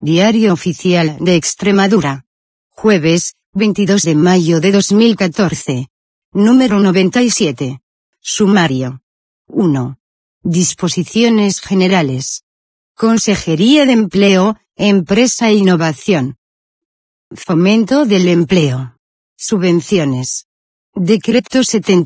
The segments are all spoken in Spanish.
Diario Oficial de Extremadura. Jueves, 22 de mayo de 2014. Número 97. Sumario. 1. Disposiciones generales. Consejería de Empleo, Empresa e Innovación. Fomento del empleo. Subvenciones. Decreto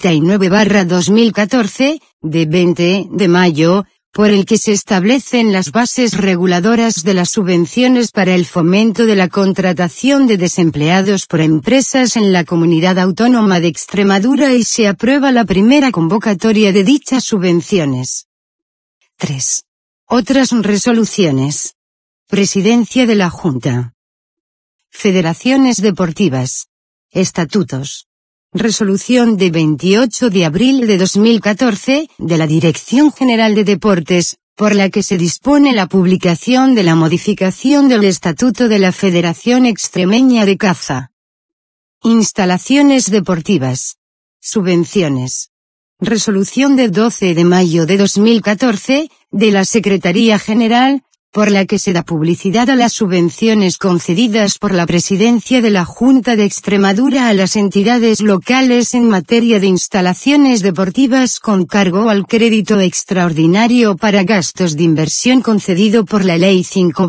79/2014, de 20 de mayo, por el que se establecen las bases reguladoras de las subvenciones para el fomento de la contratación de desempleados por empresas en la Comunidad Autónoma de Extremadura y se aprueba la primera convocatoria de dichas subvenciones. 3. Otras resoluciones. Presidencia de la Junta. Federaciones deportivas. Estatutos. Resolución de 28 de abril de 2014, de la Dirección General de Deportes, por la que se dispone la publicación de la modificación del Estatuto de la Federación Extremeña de Caza. Instalaciones deportivas. Subvenciones. Resolución de 12 de mayo de 2014, de la Secretaría General, por la que se da publicidad a las subvenciones concedidas por la Presidencia de la Junta de Extremadura a las entidades locales en materia de instalaciones deportivas con cargo al crédito extraordinario para gastos de inversión concedido por la Ley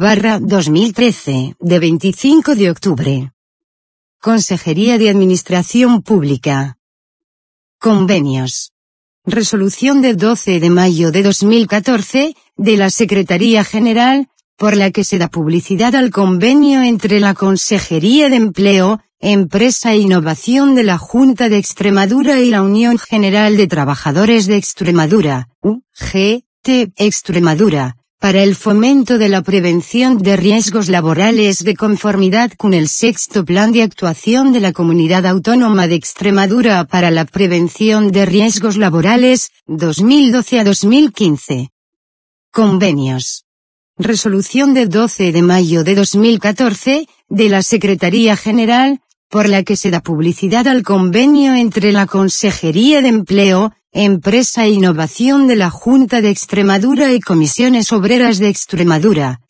5/2013, de 25 de octubre. Consejería de Administración Pública. Convenios. Resolución de 12 de mayo de 2014, de la Secretaría General, por la que se da publicidad al convenio entre la Consejería de Empleo, Empresa e Innovación de la Junta de Extremadura y la Unión General de Trabajadores de Extremadura, UGT Extremadura, para el fomento de la prevención de riesgos laborales de conformidad con el sexto Plan de Actuación de la Comunidad Autónoma de Extremadura para la prevención de riesgos laborales, 2012 a 2015. Convenios. Resolución de 12 de mayo de 2014, de la Secretaría General, por la que se da publicidad al convenio entre la Consejería de Empleo, Empresa e Innovación de la Junta de Extremadura y Comisiones Obreras de Extremadura,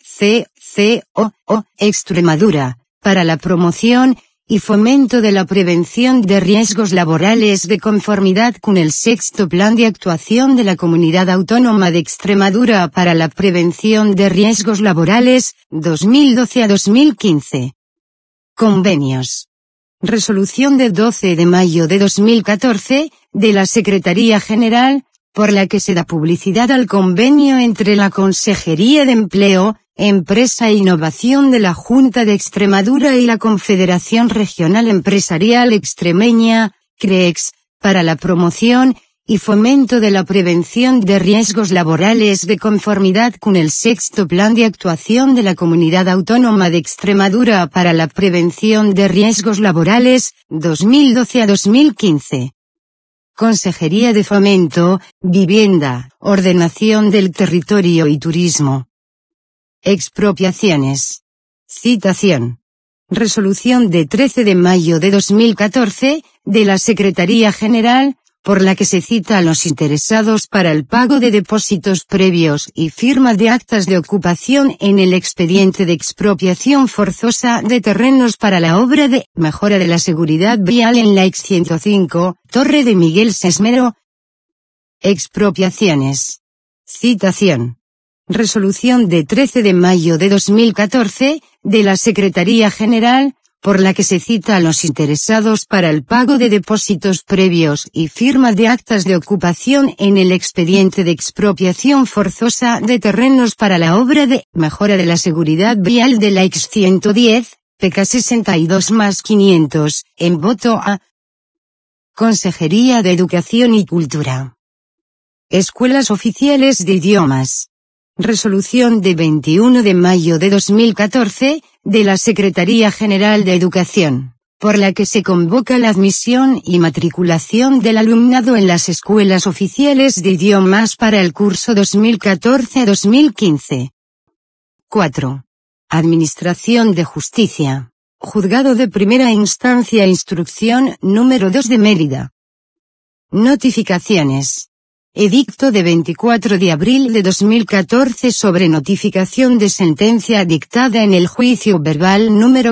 CCOO, Extremadura, para la promoción y fomento de la prevención de riesgos laborales de conformidad con el sexto Plan de Actuación de la Comunidad Autónoma de Extremadura para la prevención de riesgos laborales, 2012 a 2015. Convenios. Resolución de 12 de mayo de 2014, de la Secretaría General, por la que se da publicidad al convenio entre la Consejería de Empleo, Empresa e Innovación de la Junta de Extremadura y la Confederación Regional Empresarial Extremeña, CREEX, para la promoción y fomento de la prevención de riesgos laborales de conformidad con el sexto Plan de Actuación de la Comunidad Autónoma de Extremadura para la prevención de riesgos laborales, 2012 a 2015. Consejería de Fomento, Vivienda, Ordenación del Territorio y Turismo. Expropiaciones. Citación. Resolución de 13 de mayo de 2014, de la Secretaría General, por la que se cita a los interesados para el pago de depósitos previos y firma de actas de ocupación en el expediente de expropiación forzosa de terrenos para la obra de mejora de la seguridad vial en la Ex 105, Torre de Miguel Sesmero. Expropiaciones. Citación. Resolución de 13 de mayo de 2014, de la Secretaría General, por la que se cita a los interesados para el pago de depósitos previos y firma de actas de ocupación en el expediente de expropiación forzosa de terrenos para la obra de mejora de la seguridad vial de la Ex 110, PK 62+500, en voto a. Consejería de Educación y Cultura. Escuelas Oficiales de Idiomas. Resolución de 21 de mayo de 2014, de la Secretaría General de Educación, por la que se convoca la admisión y matriculación del alumnado en las escuelas oficiales de idiomas para el curso 2014 a 2015. 4. Administración de Justicia. Juzgado de Primera Instancia Instrucción número 2 de Mérida. Notificaciones. Edicto de 24 de abril de 2014 sobre notificación de sentencia dictada en el juicio verbal número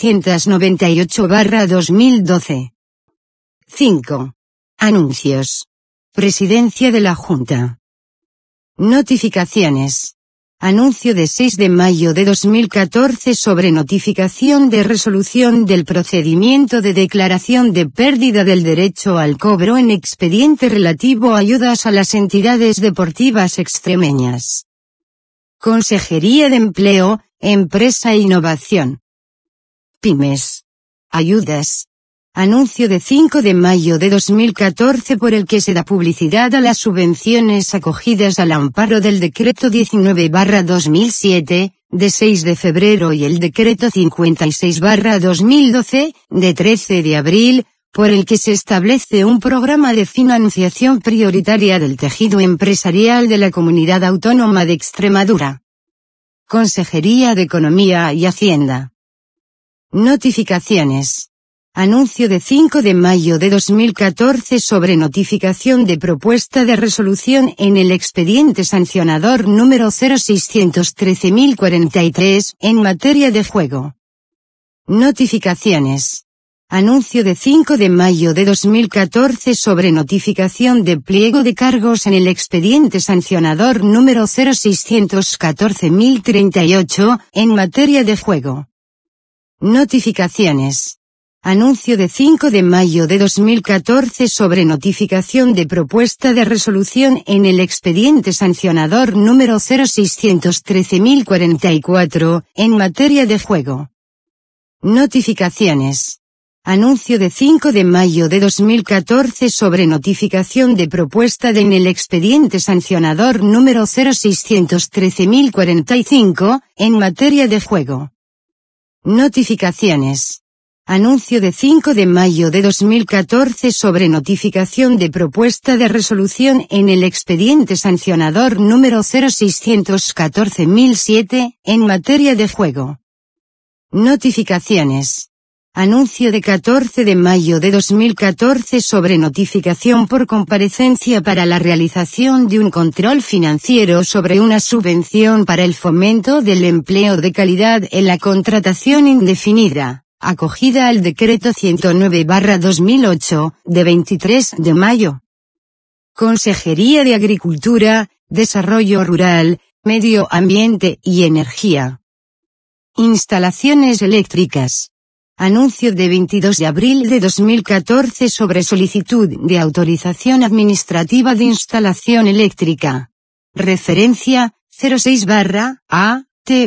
498/2012. 5. Anuncios. Presidencia de la Junta. Notificaciones. Anuncio de 6 de mayo de 2014 sobre notificación de resolución del procedimiento de declaración de pérdida del derecho al cobro en expediente relativo a ayudas a las entidades deportivas extremeñas. Consejería de Empleo, Empresa e Innovación. Pymes. Ayudas. Anuncio de 5 de mayo de 2014 por el que se da publicidad a las subvenciones acogidas al amparo del Decreto 19/2007, de 6 de febrero y el Decreto 56/2012, de 13 de abril, por el que se establece un programa de financiación prioritaria del tejido empresarial de la Comunidad Autónoma de Extremadura. Consejería de Economía y Hacienda. Notificaciones. Anuncio de 5 de mayo de 2014 sobre notificación de propuesta de resolución en el expediente sancionador número 0613.043 en materia de juego. Notificaciones. Anuncio de 5 de mayo de 2014 sobre notificación de pliego de cargos en el expediente sancionador número 0614.038 en materia de juego. Notificaciones. Anuncio de 5 de mayo de 2014 sobre notificación de propuesta de resolución en el expediente sancionador número 0613.044 en materia de juego. Notificaciones. Anuncio de 5 de mayo de 2014 sobre notificación de propuesta en el expediente sancionador número 0613.045 en materia de juego. Notificaciones. Anuncio de 5 de mayo de 2014 sobre notificación de propuesta de resolución en el expediente sancionador número 0614.007 en materia de juego. Notificaciones. Anuncio de 14 de mayo de 2014 sobre notificación por comparecencia para la realización de un control financiero sobre una subvención para el fomento del empleo de calidad en la contratación indefinida, acogida al Decreto 109/2008, de 23 de mayo. Consejería de Agricultura, Desarrollo Rural, Medio Ambiente y Energía. Instalaciones eléctricas. Anuncio de 22 de abril de 2014 sobre solicitud de autorización administrativa de instalación eléctrica. Referencia, 06/A.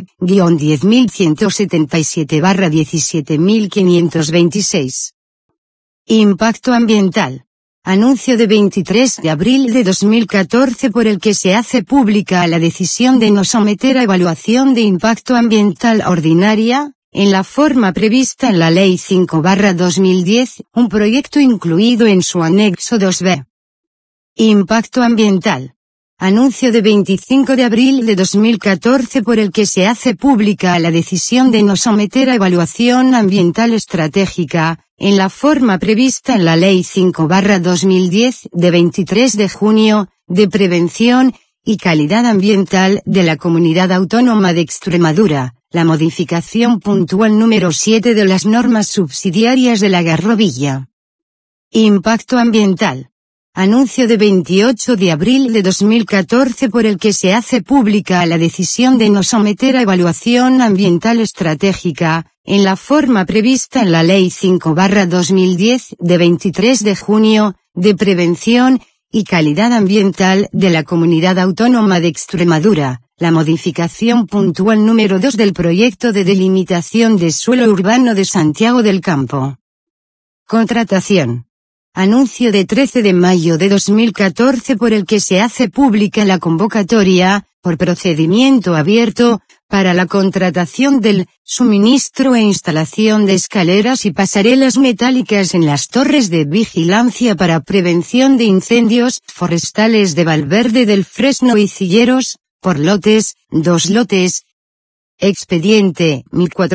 T-10177/17526. Impacto ambiental. Anuncio de 23 de abril de 2014 por el que se hace pública la decisión de no someter a evaluación de impacto ambiental ordinaria, en la forma prevista en la Ley 5/2010, un proyecto incluido en su anexo 2b. Impacto ambiental. Anuncio de 25 de abril de 2014 por el que se hace pública la decisión de no someter a evaluación ambiental estratégica, en la forma prevista en la Ley 5/2010 de 23 de junio, de prevención y calidad ambiental de la Comunidad Autónoma de Extremadura, la modificación puntual número 7 de las normas subsidiarias de la Garrovilla. Impacto ambiental. Anuncio de 28 de abril de 2014 por el que se hace pública la decisión de no someter a evaluación ambiental estratégica, en la forma prevista en la Ley 5/2010 de 23 de junio, de prevención y calidad ambiental de la Comunidad Autónoma de Extremadura, la modificación puntual número 2 del proyecto de delimitación de suelo urbano de Santiago del Campo. Contratación. Anuncio de 13 de mayo de 2014 por el que se hace pública la convocatoria, por procedimiento abierto, para la contratación del suministro e instalación de escaleras y pasarelas metálicas en las torres de vigilancia para prevención de incendios forestales de Valverde del Fresno y Cilleros, por lotes, 2 lotes. Expediente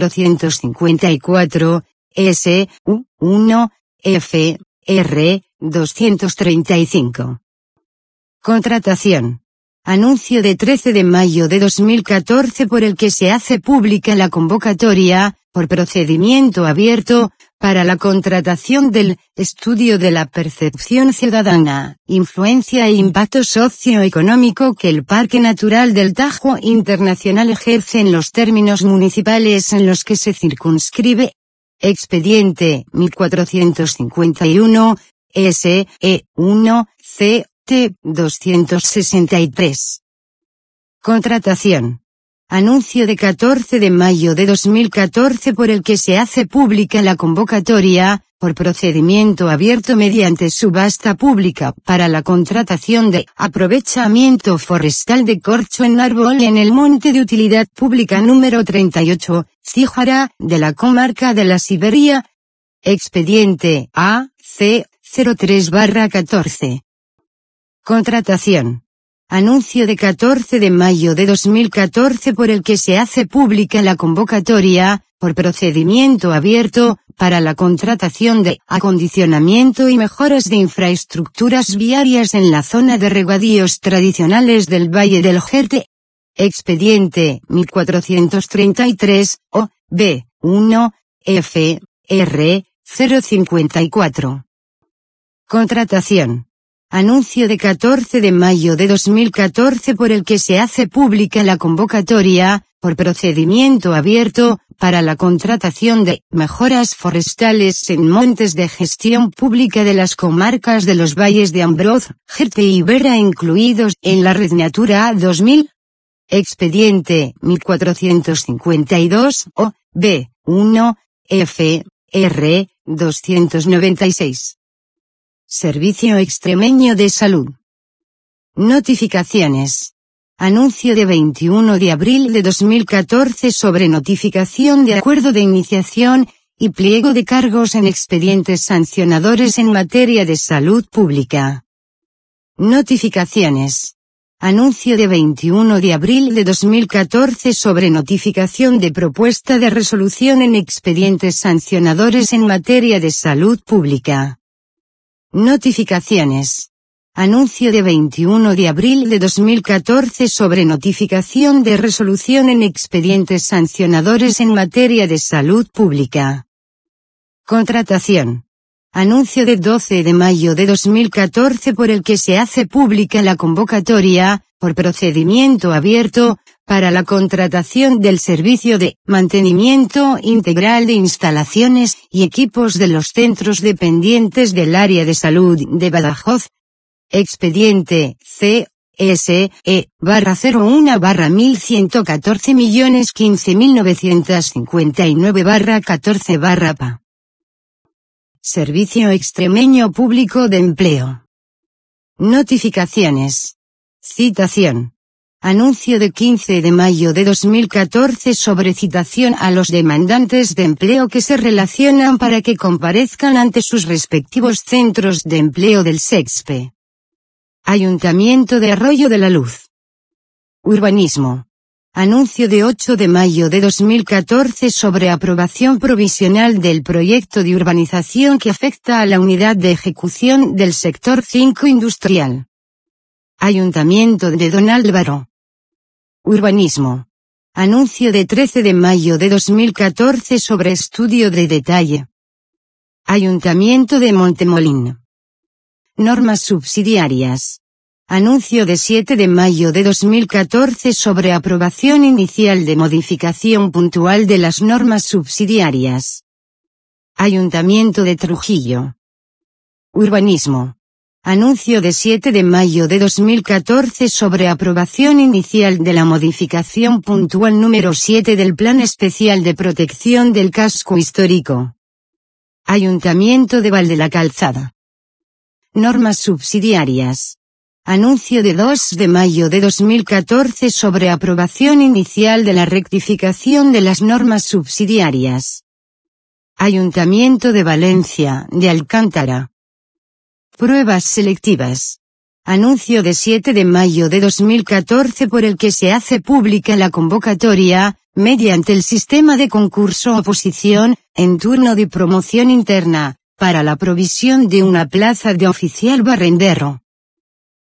1454, S.U.1, F. R. 235. Contratación. Anuncio de 13 de mayo de 2014 por el que se hace pública la convocatoria, por procedimiento abierto, para la contratación del estudio de la percepción ciudadana, influencia e impacto socioeconómico que el Parque Natural del Tajo Internacional ejerce en los términos municipales en los que se circunscribe. Expediente 1451, SE1, CT 263. Contratación. Anuncio de 14 de mayo de 2014 por el que se hace pública la convocatoria, por procedimiento abierto mediante subasta pública para la contratación de aprovechamiento forestal de corcho en árbol en el monte de utilidad pública número 38, Cíjara, de la comarca de la Siberia. Expediente AC 03/14. Contratación. Anuncio de 14 de mayo de 2014 por el que se hace pública la convocatoria, por procedimiento abierto, para la contratación de acondicionamiento y mejoras de infraestructuras viarias en la zona de regadíos tradicionales del Valle del Jerte. Expediente 1433, OB1, FR 054. Contratación. Anuncio de 14 de mayo de 2014 por el que se hace pública la convocatoria, por procedimiento abierto, para la contratación de mejoras forestales en montes de gestión pública de las comarcas de los valles de Ambroz, Jerte y Vera incluidos en la Red Natura 2000. Expediente 1452, OB1, FR 296. Servicio Extremeño de Salud. Notificaciones. Anuncio de 21 de abril de 2014 sobre notificación de acuerdo de iniciación y pliego de cargos en expedientes sancionadores en materia de salud pública. Notificaciones. Anuncio de 21 de abril de 2014 sobre notificación de propuesta de resolución en expedientes sancionadores en materia de salud pública. Notificaciones. Anuncio de 21 de abril de 2014 sobre notificación de resolución en expedientes sancionadores en materia de salud pública. Contratación. Anuncio de 12 de mayo de 2014 por el que se hace pública la convocatoria, por procedimiento abierto, para la contratación del servicio de mantenimiento integral de instalaciones y equipos de los centros dependientes del área de salud de Badajoz. Expediente CSE/01/1114.015.959/14/PA. Servicio Extremeño Público de Empleo. Notificaciones. Citación. Anuncio de 15 de mayo de 2014 sobre citación a los demandantes de empleo que se relacionan para que comparezcan ante sus respectivos centros de empleo del SEXPE. Ayuntamiento de Arroyo de la Luz. Urbanismo. Anuncio de 8 de mayo de 2014 sobre aprobación provisional del proyecto de urbanización que afecta a la unidad de ejecución del sector 5 industrial. Ayuntamiento de Don Álvaro. Urbanismo. Anuncio de 13 de mayo de 2014 sobre estudio de detalle. Ayuntamiento de Montemolín. Normas subsidiarias. Anuncio de 7 de mayo de 2014 sobre aprobación inicial de modificación puntual de las normas subsidiarias. Ayuntamiento de Trujillo. Urbanismo. Anuncio de 7 de mayo de 2014 sobre aprobación inicial de la modificación puntual número 7 del Plan Especial de Protección del Casco Histórico. Ayuntamiento de Val de la Calzada. Normas subsidiarias. Anuncio de 2 de mayo de 2014 sobre aprobación inicial de la rectificación de las normas subsidiarias. Ayuntamiento de Valencia, de Alcántara. Pruebas selectivas. Anuncio de 7 de mayo de 2014 por el que se hace pública la convocatoria, mediante el sistema de concurso-oposición, en turno de promoción interna, para la provisión de una plaza de oficial barrendero.